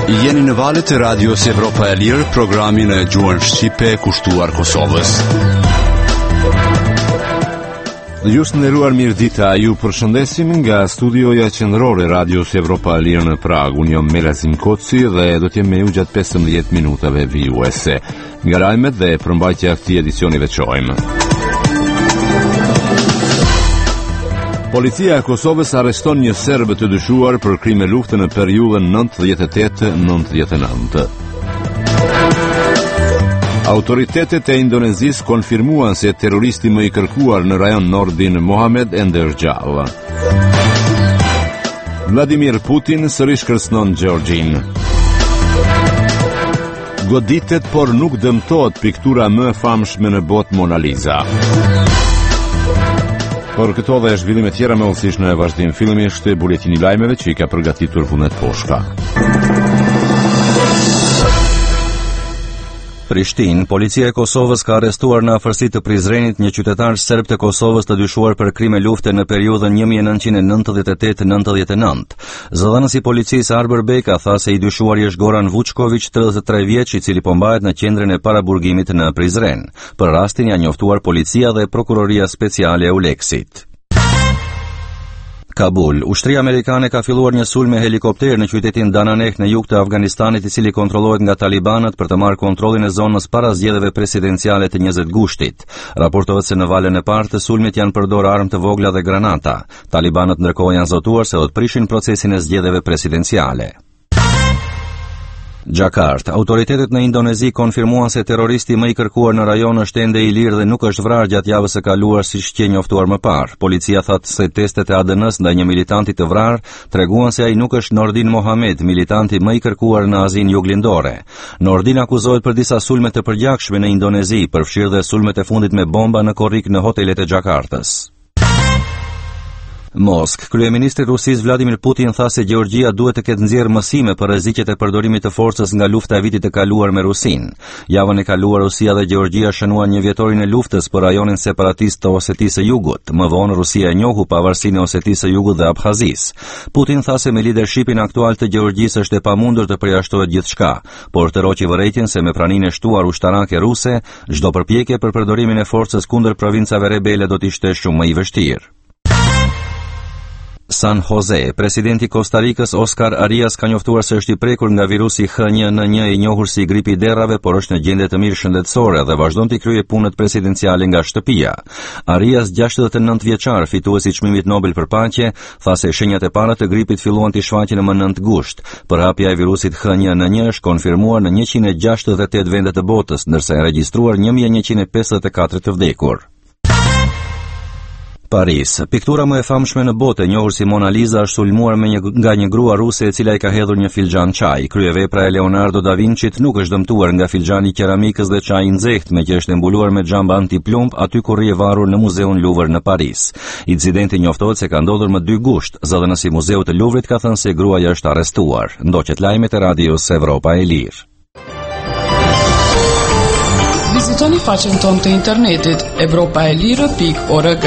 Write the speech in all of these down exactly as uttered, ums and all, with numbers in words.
Jeni në valët e radios Evropa e Lirë, programin e gjuhën shqipe kushtuar Kosovës. Ju të nderuar, mirëdita, ju përshëndesim nga studioja qendrore radios Evropa e Lirë në Prag. Unë jam Melazim Koci dhe do të jem me ju gjatë pesëmbëdhjetë minutave vijuese. Nga lajmet dhe përmbajtja e këtij edicioni veçojmë. Policia e Kosovës arreston një serb të dyshuar për krime lufte në periudhën nëntëdhjetë e tetë nëntëdhjetë e nëntë. Autoritetet e Indonezisë konfirmuan se terroristi më i kërkuar në rajon Nordin Mohamed Ender Gjall. Vladimir Putin sërish kërcënon Gjeorgjin. Goditet por nuk dëmtohet piktura më e famshme në botë, Mona Lisa. Por këto dhe zhvillime tjera me ullësish në vazhdim fillimisht buletini lajmeve që i ka përgatitur Vunet Poshka. Prishtinë, policia e Kosovës ka arrestuar në afërsi të Prizrenit një qytetar serb të Kosovës të dyshuar për krime lufte në periudhën një mijë e nëntëqind e nëntëdhjetë e tetë nëntëdhjetë e nëntë. Zëdhënësi i policisë Arber Beka tha se i dyshuari është Goran Vučković, tridhjetë e tre vjeç, i cili po mbahet në qendrën e paraburgimit në Prizren. Për rastin janë njoftuar policia dhe prokuroria speciale e Uleksit. Kabul. Ushtria amerikane ka filluar një sulm me helikopter në qytetin Dananeh në jug të Afganistanit, i cili kontrollohet nga talibanët për të marrë kontrollin e zonës para zgjedhjeve presidenciale të njëzet gushtit. Raportohet se në valën e parë të sulmit janë përdorur armë të vogla dhe granata. Talibanët ndërkohë janë zotuar se do të prishin procesin e zgjedhjeve presidenciale. Jakarta. Autoritetet në Indonezi konfirmuan se terroristi më i kërkuar në rajon është ende i lirë dhe nuk është vrarë gjatë javës së kaluar siç që njoftuar më parë. Policia thotë se testet e A D N-s ndaj një militanti të vrarë treguan se ai nuk është Nordin Mohamed, militanti më i kërkuar në Azinë Juglindore. Nordin akuzohet për disa sulme të përgjakshme në Indonezi, përfshirë dhe sulmet e fundit me bomba në korrik në hotelet e Jakartës. Mosk. Kryeministri i Rusisë Vladimir Putin tha se Gjeorgjia duhet të ketë nxjerrë mësime për rreziqet e përdorimit të forcës nga lufta e vitit të kaluar me Rusinë. Javën e kaluar Rusia dhe Gjeorgjia shënuan një vjetorin e luftës për rajonin separatist të Osetisë së Jugut. Më vonë Rusia e njohu pavarësinë e Osetisë së Jugut dhe Abkhazisë. Putin tha se me lidershipin aktual të Gjeorgjisë është e pamundur të përjashtohet gjithçka, por të roqi vërejtjen se me praninë e shtuar ushtarake ruse, çdo përpjekje për përdorimin e forcës kundër provincave rebele do të ishte shumë më i vështirë. San Jose. Presidenti Costa Ricës Oscar Arias ka njoftuar se është i prekur nga virusi H një N një, i njohur si gripi i derrave, por është në gjendje të mirë shëndetësore dhe vazhdon të kryejë punët presidenciale nga shtëpia. Arias, gjashtëdhjetë e nëntë vjeçar, fituesi i çmimit Nobel për paqe, tha se shenjat e para të gripit filluan të shfaqen më nëntë gusht. Përhapja e virusit H një N një është konfirmuar në njëqind e gjashtëdhjetë e tetë vende të botës, ndërsa e regjistruar një mijë e njëqind e pesëdhjetë e katër të vdekur. Paris. Piktura më e famshme në botë, e njohur si Mona Lisa, është sulmuar me një, nga një grua ruse e cila i ka hedhur një filxhan çaj. Kryevepra e Leonardo da Vincit nuk është dëmtuar nga filxhani i keramikës dhe çaji i nxehtë, me që është mbuluar me xhamba antiplumb aty ku rri e varur në Muzeun Louvre në Paris. Incidenti njoftohet se ka ndodhur më dy gusht. Zëdhënësi i Muzeut të Louvrit ka thënë se gruaja është arrestuar. Ndoqet lajmet e radios Evropa e Lirë. Vizitoni faqen tonë të internetit evropaelire pikë org.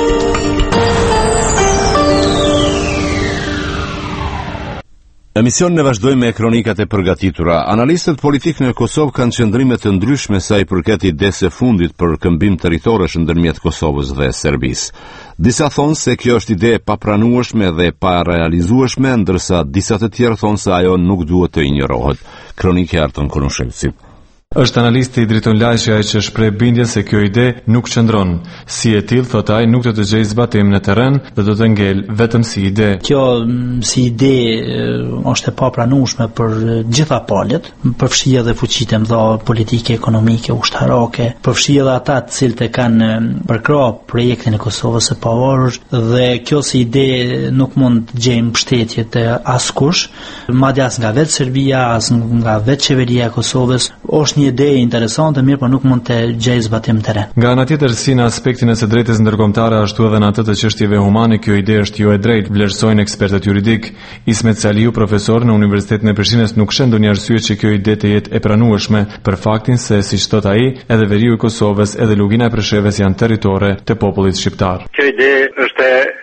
Emisionin e vazhdojmë me kronikat e përgatitura. Analistët politikë në Kosovë kanë qëndrime të ndryshme sa i përket idesë së fundit për këmbim territorësh ndërmjet Kosovës dhe Serbisë. Disa thonë se kjo është ide e papranueshme dhe pa realizueshme, ndërsa disa të tjerë thonë se ajo nuk duhet të injorohet. Kronikë e Arton Konushevci. Është analisti i Driton Lajçi ai që shpreh bindjen se kjo ide nuk qëndron. Si e tillë, thot ai, nuk do të gjejë zbatim në terren dhe do të ngel vetëm si ide. Kjo si ide është e papranueshme për gjitha palët, përfshi edhe fuqitë e mëdha politike, ekonomike, ushtarake, përfshi edhe ata të cilët e kanë përkrahur projektin e Kosovës së pavarur, dhe kjo si ide nuk mund të gjejë mbështetje të askush, madje as nga vetë Serbia, as nga vetë qeveria e Kosovës. Është një ide interesante, mirë, por nuk mund të gjejë zbatim në terren. Nga ana tjetër, si në aspektin e së drejtës ndërkombëtare, ashtu edhe në atë të çështjeve humane, kjo ide është jo e drejtë, vlerësojnë ekspertët juridik. Ismet Saliu, profesor në Universitetin e Prishtinës, nuk shën ndonjë arsye që kjo ide të jetë e pranueshme, për faktin se, siç thot ai, edhe veriu i Kosovës, edhe Lugina e Preshevës janë territore të popullit shqiptar. Kjo ide është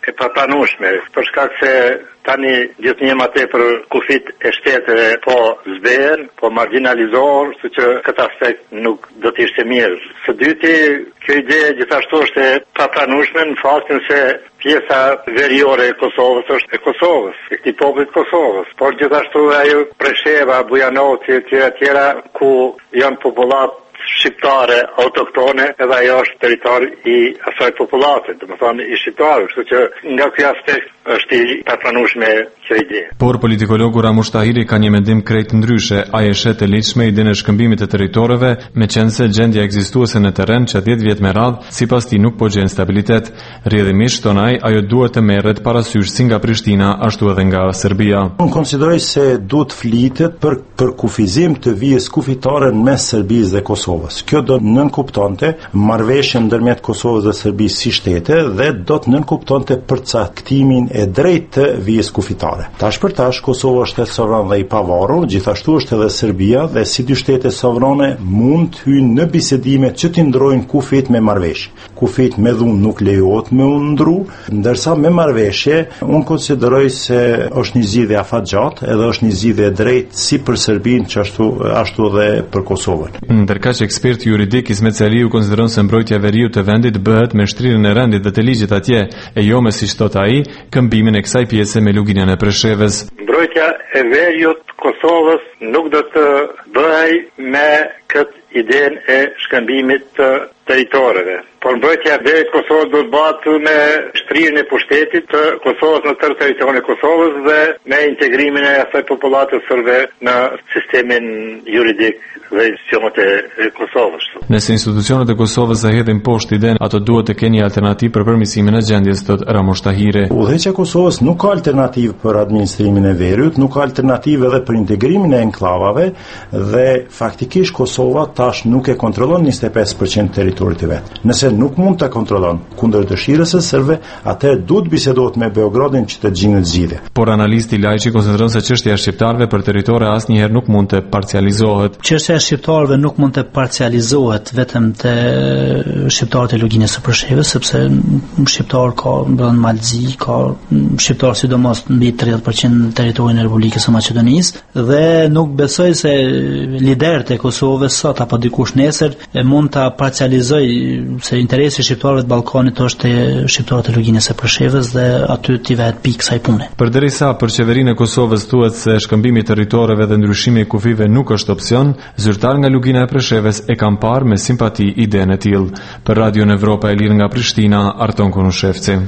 e papranueshme, për shkak se tani gjithnjë më tepër kufit e shteteve po zbehen, po marginalizohen, kështu që këtë aspekt nuk do të ishte mirë. Së dyti, kjo ide gjithashtu është e papranueshme në faktin se pjesa veriore e Kosovës është e Kosovës, e këtij popullit Kosovës, por gjithashtu ajo Presheva, Bujanovci e tjera tjera ku janë popullat shqiptare autoktone, edhe ajo është territor i asaj popullate, domethënë i shqiptarëve, kështu që nga ky aspekt është i papranueshme kjo ide. Por politikologu Ramush Tahiri ka një mendim krejt ndryshe. Ai e shet të ligjshme idenë e shkëmbimit të territoreve, meqense gjendja ekzistuese në terren që dhjetë vjet me radh, sipas tij nuk po gjen stabilitet. Rrjedhimisht ton ai, ajo duhet të merret parasysh si nga Prishtina ashtu edhe nga Serbia. Unë konsideroj se duhet flitet për për kufizim të vijës kufitare në mes Serbisë dhe Kosovës. Kjo do të nënkuptonte marrëveshjen ndërmjet Kosovës dhe Serbisë si shtete dhe do të nënkuptonte përcaktimin e drejtë të vijës kufitare. Tash për tash Kosova është shtet sovran dhe i pavarur, gjithashtu është edhe Serbia dhe si dy shtete sovrane mund të hyjnë në bisedime që të ndrojnë kufit me marrëveshje. Kufit me dhunë nuk lejohet me u ndru, ndërsa me marrëveshje unë konsideroj se është një zgjidhje afatgjatë edhe është një zgjidhje e drejtë si për Serbinë që ashtu ashtu edhe për Kosovën. Ndërkaq eksperti juridik Ismet Seliu konsideron se mbrojtja e veriut të vendit bëhet me shtrirjen e rendit dhe të ligjit atje, e jo me siç thot ai, këmbimin e kësaj pjese me luginën e Preshevës. Mbrojtja e veriut Kosovës nuk do të bëhej me këtë idenë e shkëmbimit të territoreve. Por mbrojtja e veriut Kosovës do të bëhet me shtrirjen e pushtetit të Kosovës në tërë territorin e Kosovës dhe me integrimin e asaj popullate sërbe në sistemin juridik dhe institucionet e Kosovës. Nëse institucionet e Kosovës e hedhin poshtë idenë, ato duhet të kenë një alternativë për përmirësimin e gjendjes, thot Ramush Tahiri. Udhëheqja e Kosovës nuk ka alternativë për administrimin e veriut, nuk ka alternativë edhe për integrimin e enklavave dhe faktikisht Kosova tash nuk e kontrollon njëzet e pesë përqind territorit të vet. Nëse nuk mund ta kontrollon kundër dëshirës së serbëve, atëherë duhet bisedohet me Beogradin që të gjinët zgjidhje. Por analisti Lajçi konsideron se çështja e shqiptarëve për territore asnjëherë nuk mund të parcializohet. Çështja e shqiptarëve nuk mund të parcializohet vetëm te shqiptarët e luginës së Preshevës, sepse shqiptar ka në Malzi, ka shqiptar sidomos mbi tridhjetë përqind në territorin e Republikës së Maqedonisë dhe nuk besoj se liderët e Kosovës sot apo dikush nesër mund ta parcializoj se interesi i shqiptarëve të Ballkanit është te shqiptarët e luginës së Preshevës dhe aty t'i vet pikë kësaj pune. Përderisa për qeverinë e Kosovës thuhet se shkëmbimi i territoreve dhe ndryshimi i kufive nuk është opsion, zyrtar nga lugina e Preshevës e kanë parë me simpati idenë e tillë. Për Radion Evropa e Lirë nga Prishtina, Arton Konushevci.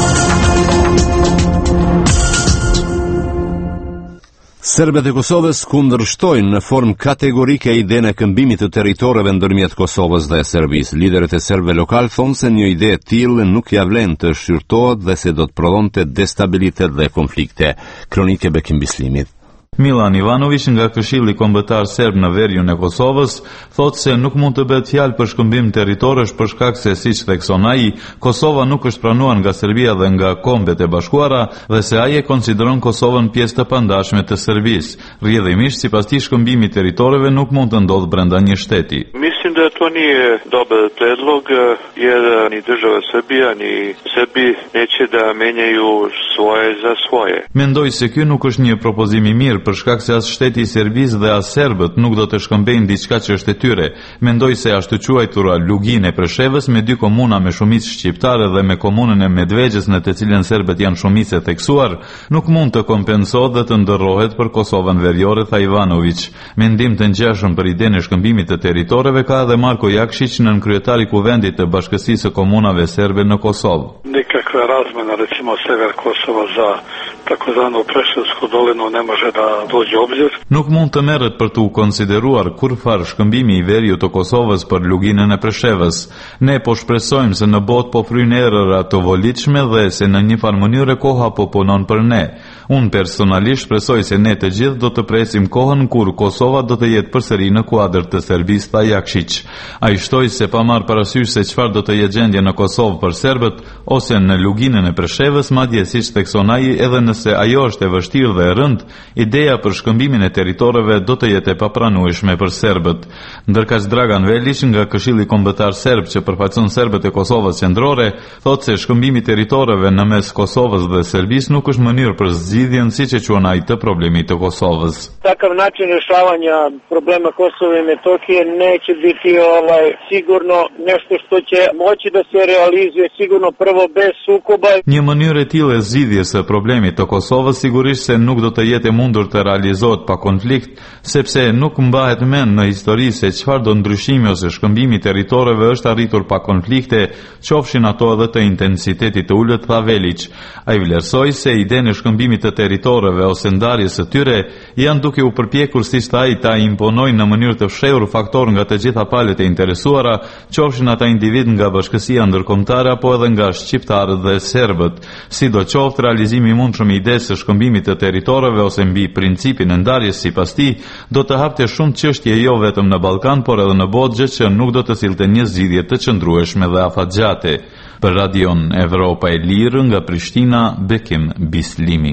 Serbët e Kosovës kundërshtojnë në formë kategorike idenë e këmbimit të territoreve ndërmjet Kosovës dhe Serbisë. Liderët e serbëve lokal thonë se një ide e tillë nuk ja vlen të shqyrtohet dhe se do të prodhonte destabilitet dhe konflikte. Kronike Bekim Bislimit. Milan Ivanović nga Këshilli Kombëtar Serb në veriun e Kosovës thotë se nuk mund të bëhet fjalë për shkëmbim territorësh për shkak se siç thekson ai, Kosova nuk është pranuar nga Serbia dhe nga Kombet e Bashkuara dhe se ai e konsideron Kosovën pjesë të pandashme të Serbisë. Rrjedhimisht sipas tij shkëmbimi i territoreve nuk mund të ndodhë brenda një shteti. Mislim da to nije dobar predlog jer ni država Srbija ni Srbi neće da menjaju svoje za svoje. Mendoj se ky nuk është një propozim i mirë për shkak se as shteti i Serbisë dhe as serbët nuk do të shkëmbejnë diçka që është e tyre. Mendoj se ashtu quajtura luginë e Preshevës me dy komuna me shumicë shqiptare dhe me komunën e Medvegjës në të cilën serbët janë shumicë e theksuar, nuk mund të kompensohet dhe të ndërrohet për Kosovën veriore, tha Ivanović. Mendim të ngjashëm për idenë e shkëmbimit të territoreve ka edhe Marko Jakšić, nën kryetari i kuvendit të Bashkësisë së Komunave Serbe në Kosovë. Nikakva razmena recimo sever Kosova za takozvanu Preševsku dolinu ne može da dođe u obzir. Nuk mund të merret për të u konsideruar kurfar shkëmbimi i veriut të Kosovës për luginën e Preshevës. Ne po shpresojmë se në botë po fryn errëra të volitshme dhe se në një farë mënyrë koha po punon për ne. Unë personalisht shpresoj se ne të gjithë do të presim kohën kur Kosova do të jetë përsëri në kuadër të Serbisë, tha Jakšić. Ai shtoi se pa marrë parasysh se çfarë do të jetë gjendja në Kosovë për serbët ose në luginën e Preshevës, madje siç thekson ai, edhe nëse ajo është e vështirë dhe e rëndë, ideja për shkëmbimin e territoreve do të jetë e papranueshme për serbët. Ndërkaq Dragan Velić nga Këshilli Kombëtar Serb që përfaqëson serbët e Kosovës qendrore, thotë se shkëmbimi i territoreve në mes Kosovës dhe Serbisë nuk është mënyrë për zgjidhjen siç e quan ai të problemit të Kosovës. Takav način rješavanja problema Kosova i Metohije neće biti ovaj sigurno nešto što će moći da se realizuje sigurno prvo bez sukoba. Një mënyrë e tillë e zgjidhjes së problemit të Kosovës sigurisht se nuk do të jetë e mundur të realizohet pa konflikt, sepse nuk mbahet mend në histori se çfarë do ndryshimi ose shkëmbimi i territoreve është arritur pa konflikte, qofshin ato edhe të intensitetit të ulët, tha Velić. Ai vlerësoi se idenë e shkëmbimit të territoreve ose ndarjes së tyre janë duke u përpjekur si ai ta imponojnë në mënyrë të fshehur faktor nga të gjitha palët e interesuara, qofshin ata individ nga bashkësia ndërkombëtare apo edhe nga shqiptarët dhe serbët. Sidoqoftë, realizimi i mundshëm i idesë së shkëmbimit të territoreve ose mbi principin e ndarjes sipas tij do të hapte shumë çështje jo vetëm në Ballkan, por edhe në botë, gjë që nuk do të sillte një zgjidhje të qëndrueshme dhe afatgjate. Për Radion Evropa e Lirë nga Prishtina, Bekim Bislimi.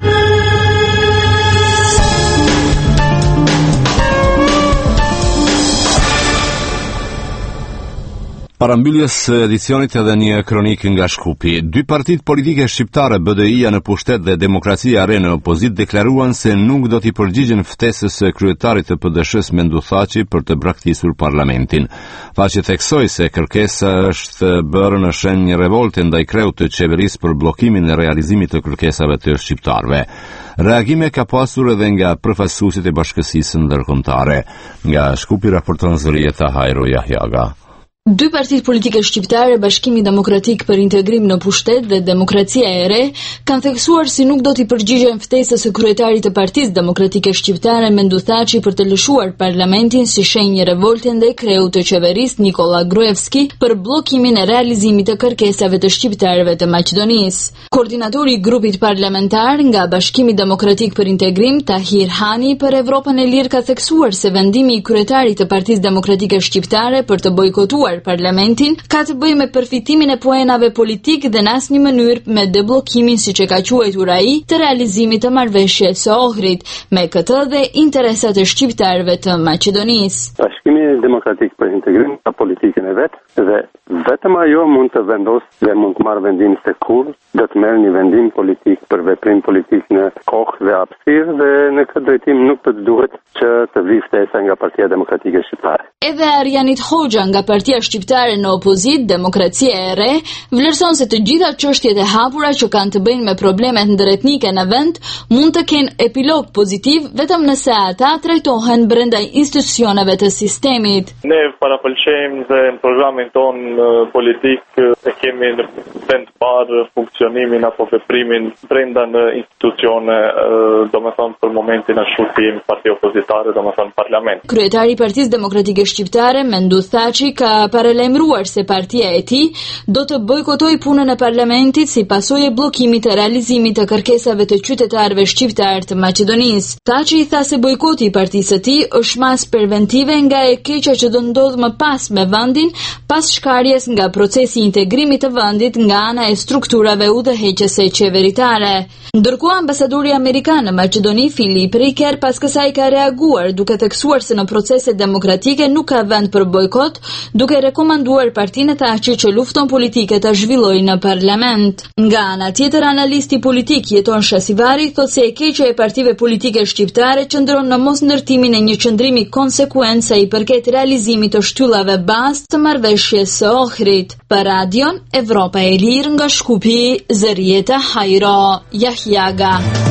Parambylljes së edicionit edhe një kronik nga Shkupi. Dy partitë politike shqiptare, B D I-ja në pushtet dhe Demokracia Re në opozit, deklaruan se nuk do t'i përgjigjen ftesës së kryetarit të P D Sh-s Mendu Thaçi për të braktisur parlamentin. Thaçi theksoi se kërkesa është bërë në shenjë revolte ndaj kreut të qeverisë për bllokimin e realizimit të kërkesave të shqiptarëve. Reagime ka pasur edhe nga përfaqësuesit e bashkësisë ndërkombëtare. Nga Shkupi raporton Zërieta Hajru Jahjaga. Dy partitë politike shqiptare, Bashkimi Demokratik për Integrim në Pushtet dhe Demokracia e Re, kanë theksuar si nuk do t'i përgjigjen ftesës së kryetarit të Partisë Demokratike Shqiptare Mendu Thaçi për të lëshuar parlamentin si shenjë revolte ndaj kreut të qeverisë Nikola Gruevski për bllokimin e realizimit të kërkesave të shqiptarëve të Maqedonisë. Koordinatori i grupit parlamentar nga Bashkimi Demokratik për Integrim, Tahir Hani, për Evropën e Lirë ka theksuar se vendimi i kryetarit të Partisë Demokratike Shqiptare për të bojkotuar parlamentin ka të bëjë me përfitimin e poenave politik dhe në asnjë mënyrë me debllokimin, siç e ka quajtur ai, të realizimit të marrëveshjes së Ohrit, me këtë dhe interesat e shqiptarëve të Maqedonisë. Bashkimi Demokratik për Integrim ka politikën e vet dhe vetëm ajo mund të vendosë dhe mund të marrë vendim se kur do të merr një vendim politik për veprim politik në kohë dhe hapësirë, dhe në këtë drejtim nuk të duhet që të vi ftesa nga Partia Demokratike Shqiptare. Edhe Arjanit Hoxha nga Partia Shqiptare në opozit, Demokracia e Re, vlerëson se të gjitha çështjet e hapura që kanë të bëjnë me problemet ndëretnike në vend mund të kenë epilog pozitiv vetëm nëse ata trajtohen brenda institucioneve të sistemit. Ne parapëlqejmë dhe në programin ton politik e kemi në vend parë funksionimin apo veprimin brenda në institucione, do me thonë për momentin ashtu si jemi parti opozitare, do me thonë parlament. Kryetari i Partisë Demokratike Shqiptare Mendu Thaçi ka paralajmëruar se partia e tij do të bojkotojë punën e parlamentit si pasojë e bllokimit të realizimit të kërkesave të qytetarëve shqiptar të Maqedonisë. Thaçi i tha se bojkoti i partisë së tij është masë preventive nga e keqja që do ndodhë më pas me vendin pas shkarjes nga procesi i integrimit të vendit nga ana e strukturave udhëheqëse qeveritare. Ndërkohë ambasadori amerikan në Maqedoni Filip Riker pas kësaj ka reaguar duke theksuar se në procese demokratike nuk ka vend për bojkot, duke rekomanduar partinë e Thaçit që luftën politike ta zhvillojë në parlament. Nga ana tjetër, analisti politik Jeton Shasivari thotë se e keqja e partive politike shqiptare qëndron në mos ndërtimin e një qëndrimi konsekuen sa i përket realizimit të shtyllave bazë të marrëveshjes së Ohrit. Për Radion Evropa e Lirë nga Shkupi, Zërieta Hajro Jahjaga.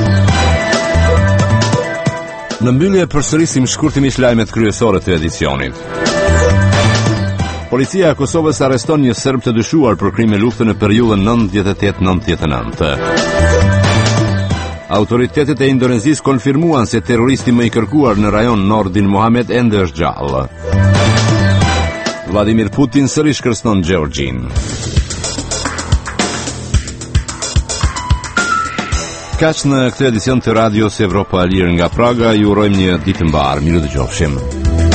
Në mbyllje përsërisim shkurtimisht lajmet kryesore të edicionit. Policia e Kosovës arreston një serb të dyshuar për krime lufte në periudhën nëntëdhjetë e tetë nëntëdhjetë e nëntë. Autoritetet e Indonezisë konfirmuan se terroristi më i kërkuar në rajon Nordin Mohamed ende është gjallë. Vladimir Putin sërish kërcënon Gjeorgjin. kaq në këtë edicion të radios Evropa e Lirë nga Praga. Ju urojmë një ditë të mbar. Miru dëgjofshim.